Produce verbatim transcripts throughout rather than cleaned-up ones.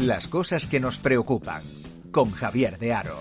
Las cosas que nos preocupan, con Javier de Haro.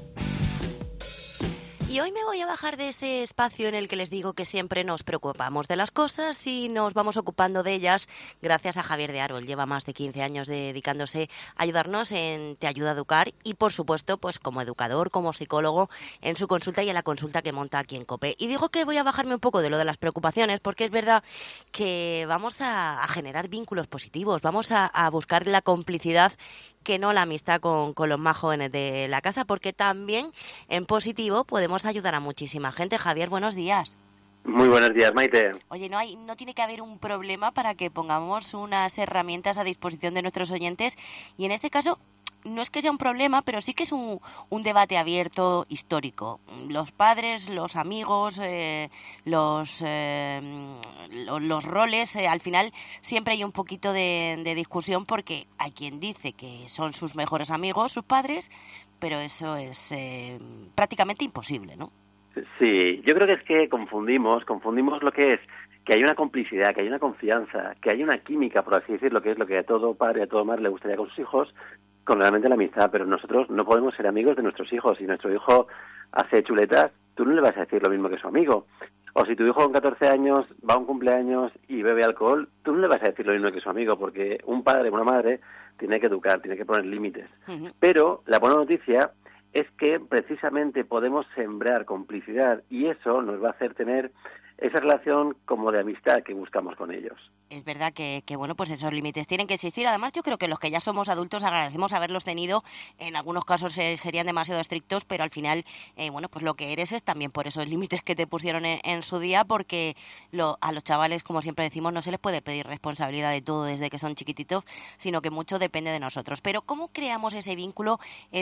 Y hoy me voy a bajar de ese espacio en el que les digo que siempre nos preocupamos de las cosas y nos vamos ocupando de ellas gracias a Javier de Haro. Él lleva más de quince años dedicándose a ayudarnos en Te Ayuda a Educar y, por supuesto, pues como educador, como psicólogo, en su consulta y en la consulta que monta aquí en COPE. Y digo que voy a bajarme un poco de lo de las preocupaciones porque es verdad que vamos a, a generar vínculos positivos, vamos a, a buscar la complicidad, que no la amistad con, con los más jóvenes de la casa, porque también en positivo podemos ayudar a muchísima gente. Javier, buenos días. Muy buenos días, Maite. Oye, no hay, no tiene que haber un problema para que pongamos unas herramientas a disposición de nuestros oyentes, y en este caso no es que sea un problema, pero sí que es un, un debate abierto histórico. Los padres, los amigos, eh, los, eh, los, los roles, eh, al final siempre hay un poquito de, de discusión porque hay quien dice que son sus mejores amigos, sus padres, pero eso es eh, prácticamente imposible, ¿no? Sí, yo creo que es que confundimos, confundimos lo que es que hay una complicidad, que hay una confianza, que hay una química, por así decirlo, que es lo que a todo padre, a toda madre le gustaría con sus hijos, con realmente la amistad, pero nosotros no podemos ser amigos de nuestros hijos. Si nuestro hijo hace chuletas, tú no le vas a decir lo mismo que su amigo. O si tu hijo con catorce años va a un cumpleaños y bebe alcohol, tú no le vas a decir lo mismo que su amigo, porque un padre, una madre, tiene que educar, tiene que poner límites. Uh-huh. Pero la buena noticia es que precisamente podemos sembrar complicidad y eso nos va a hacer tener esa relación como de amistad que buscamos con ellos. Es verdad que, que, bueno, pues esos límites tienen que existir. Además, yo creo que los que ya somos adultos agradecemos haberlos tenido. En algunos casos eh, serían demasiado estrictos, pero al final, eh, bueno, pues lo que eres es también por esos límites que te pusieron en, en su día, porque lo, a los chavales, como siempre decimos, no se les puede pedir responsabilidad de todo desde que son chiquititos, sino que mucho depende de nosotros. Pero ¿cómo creamos ese vínculo,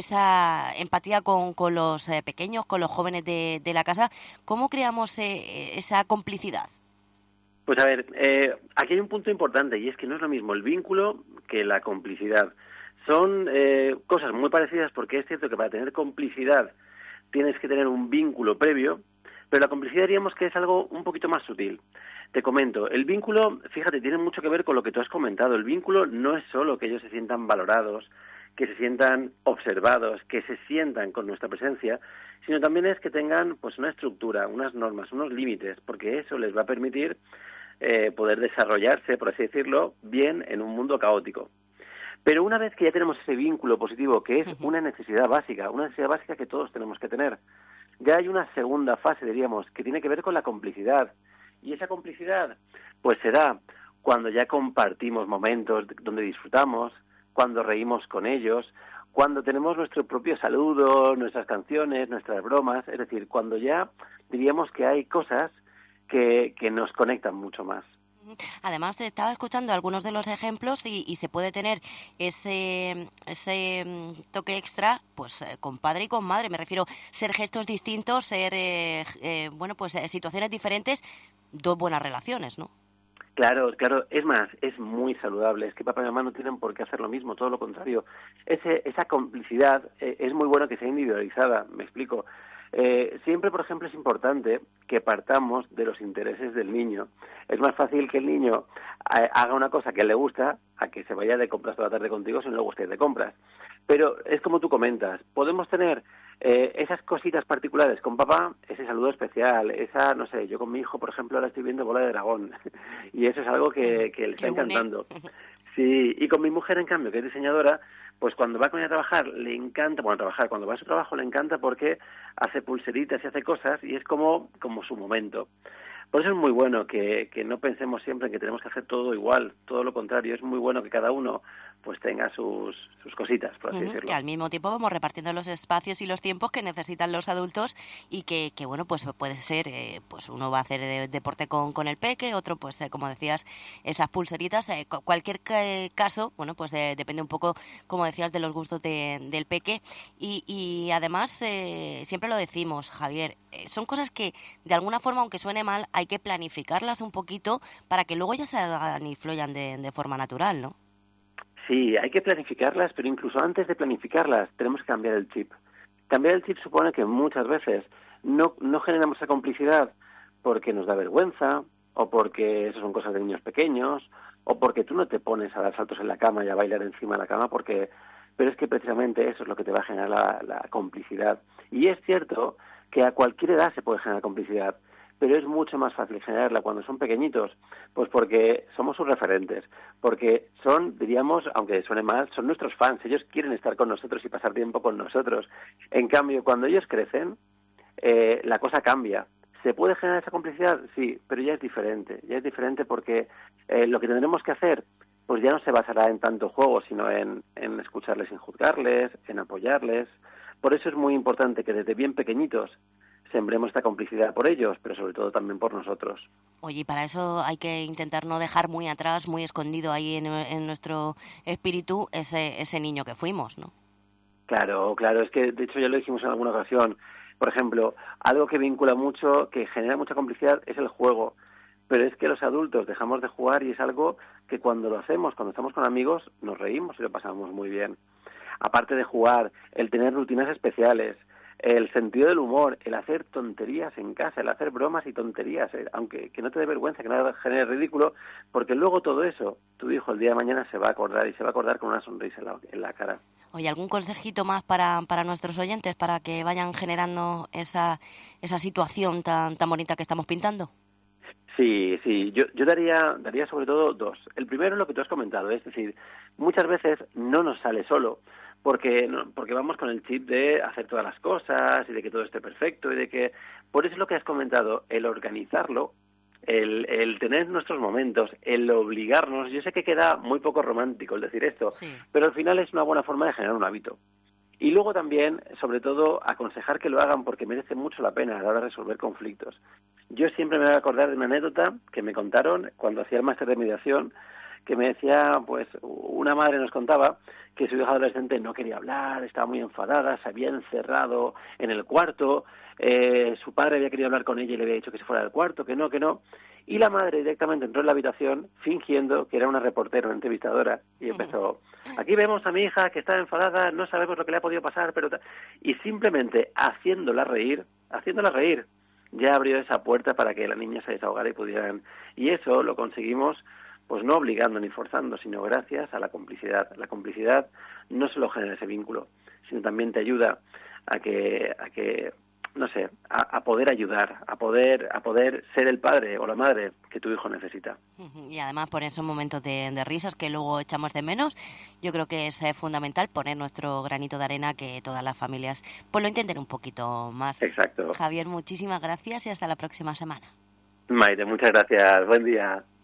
esa empatía con, con los eh, pequeños, con los jóvenes de, de la casa? ¿Cómo creamos eh, esa complicidad? Pues a ver, eh, aquí hay un punto importante y es que no es lo mismo el vínculo que la complicidad. Son eh, cosas muy parecidas porque es cierto que para tener complicidad tienes que tener un vínculo previo, pero la complicidad diríamos que es algo un poquito más sutil. Te comento, el vínculo, fíjate, tiene mucho que ver con lo que tú has comentado. El vínculo no es solo que ellos se sientan valorados, que se sientan observados, que se sientan con nuestra presencia, sino también es que tengan pues una estructura, unas normas, unos límites, porque eso les va a permitir eh, poder desarrollarse, por así decirlo, bien en un mundo caótico. Pero una vez que ya tenemos ese vínculo positivo, que es una necesidad básica, una necesidad básica que todos tenemos que tener, ya hay una segunda fase, diríamos, que tiene que ver con la complicidad. Y esa complicidad pues se da cuando ya compartimos momentos donde disfrutamos, cuando reímos con ellos, cuando tenemos nuestro propio saludo, nuestras canciones, nuestras bromas, es decir, cuando ya diríamos que hay cosas que, que nos conectan mucho más. Además, te estaba escuchando algunos de los ejemplos y, y se puede tener ese, ese toque extra pues eh, con padre y con madre. Me refiero ser gestos distintos, ser eh, eh, bueno pues eh, situaciones diferentes, dos buenas relaciones, ¿no? Claro, claro, es más, es muy saludable, es que papá y mamá no tienen por qué hacer lo mismo, todo lo contrario. Ese, esa complicidad eh, es muy bueno que sea individualizada, me explico. Eh, siempre, por ejemplo, es importante que partamos de los intereses del niño. Es más fácil que el niño eh, haga una cosa que le gusta a que se vaya de compras toda la tarde contigo si no le gusta ir de compras. Pero es como tú comentas, podemos tener eh, esas cositas particulares con papá, ese saludo especial, esa, no sé, yo con mi hijo, por ejemplo, ahora estoy viendo Bola de Dragón y eso es algo que, que le está encantando. Sí, y con mi mujer, en cambio, que es diseñadora, pues cuando va con ella a trabajar le encanta, bueno, a trabajar, cuando va a su trabajo le encanta porque hace pulseritas y hace cosas y es como, como su momento. Por eso es muy bueno que, que no pensemos siempre en que tenemos que hacer todo igual, todo lo contrario, es muy bueno que cada uno pues tenga sus, sus cositas, por así uh-huh, decirlo. Que al mismo tiempo vamos repartiendo los espacios y los tiempos que necesitan los adultos y que, que bueno, pues puede ser, eh, pues uno va a hacer de, deporte con, con el peque, otro pues eh, como decías, esas pulseritas, eh, cualquier eh, caso, bueno, pues eh, depende un poco, como decías, de los gustos de, del peque y, y además, eh, siempre lo decimos, Javier, eh, son cosas que de alguna forma, aunque suene mal, hay que planificarlas un poquito para que luego ya salgan y fluyan de, de forma natural, ¿no? Sí, hay que planificarlas, pero incluso antes de planificarlas tenemos que cambiar el chip. Cambiar el chip supone que muchas veces no, no generamos esa complicidad porque nos da vergüenza, o porque eso son cosas de niños pequeños, o porque tú no te pones a dar saltos en la cama y a bailar encima de la cama, porque pero es que precisamente eso es lo que te va a generar la, la complicidad. Y es cierto que a cualquier edad se puede generar complicidad, pero es mucho más fácil generarla cuando son pequeñitos, pues porque somos sus referentes, porque son, diríamos, aunque suene mal, son nuestros fans, ellos quieren estar con nosotros y pasar tiempo con nosotros. En cambio, cuando ellos crecen, eh, la cosa cambia. ¿Se puede generar esa complicidad? Sí, pero ya es diferente, ya es diferente porque eh, lo que tendremos que hacer pues ya no se basará en tanto juego, sino en, en escucharles sin juzgarles, en apoyarles. Por eso es muy importante que desde bien pequeñitos sembremos esta complicidad por ellos, pero sobre todo también por nosotros. Oye, y para eso hay que intentar no dejar muy atrás, muy escondido ahí en, en nuestro espíritu ese, ese niño que fuimos, ¿no? Claro, claro, es que de hecho ya lo dijimos en alguna ocasión. Por ejemplo, algo que vincula mucho, que genera mucha complicidad, es el juego. Pero es que los adultos dejamos de jugar y es algo que cuando lo hacemos, cuando estamos con amigos, nos reímos y lo pasamos muy bien. Aparte de jugar, el tener rutinas especiales, el sentido del humor, el hacer tonterías en casa, el hacer bromas y tonterías, eh, aunque que no te dé vergüenza, que no te genere ridículo, porque luego todo eso, tu hijo el día de mañana se va a acordar y se va a acordar con una sonrisa en la, en la cara. Oye, ¿algún consejito más para, para nuestros oyentes, para que vayan generando esa, esa situación tan, tan bonita que estamos pintando? Sí, sí, yo, yo daría, daría sobre todo dos. El primero es lo que tú has comentado, es decir, muchas veces no nos sale solo, porque no, porque vamos con el chip de hacer todas las cosas y de que todo esté perfecto y de que, por eso es lo que has comentado, el organizarlo, el, el tener nuestros momentos, el obligarnos. Yo sé que queda muy poco romántico el decir esto, Sí. pero al final es una buena forma de generar un hábito. Y luego también, sobre todo, aconsejar que lo hagan porque merece mucho la pena a la hora de resolver conflictos. Yo siempre me voy a acordar de una anécdota que me contaron cuando hacía el máster de mediación, que me decía, pues, una madre nos contaba que su hija adolescente no quería hablar, estaba muy enfadada, se había encerrado en el cuarto, eh, su padre había querido hablar con ella y le había dicho que se fuera del cuarto, que no, que no, y la madre directamente entró en la habitación fingiendo que era una reportera, una entrevistadora, y empezó, aquí vemos a mi hija que está enfadada, no sabemos lo que le ha podido pasar, pero... Y simplemente haciéndola reír, haciéndola reír, ya abrió esa puerta para que la niña se desahogara y pudieran... Y eso lo conseguimos, pues no obligando ni forzando, sino gracias a la complicidad. La complicidad no solo genera ese vínculo, sino también te ayuda a que... A que no sé, a, a poder ayudar, a poder a poder ser el padre o la madre que tu hijo necesita. Y además por esos momentos de, de risas que luego echamos de menos, yo creo que es fundamental poner nuestro granito de arena, que todas las familias pues lo intenten un poquito más. Exacto. Javier, muchísimas gracias y hasta la próxima semana. Maite, muchas gracias. Buen día.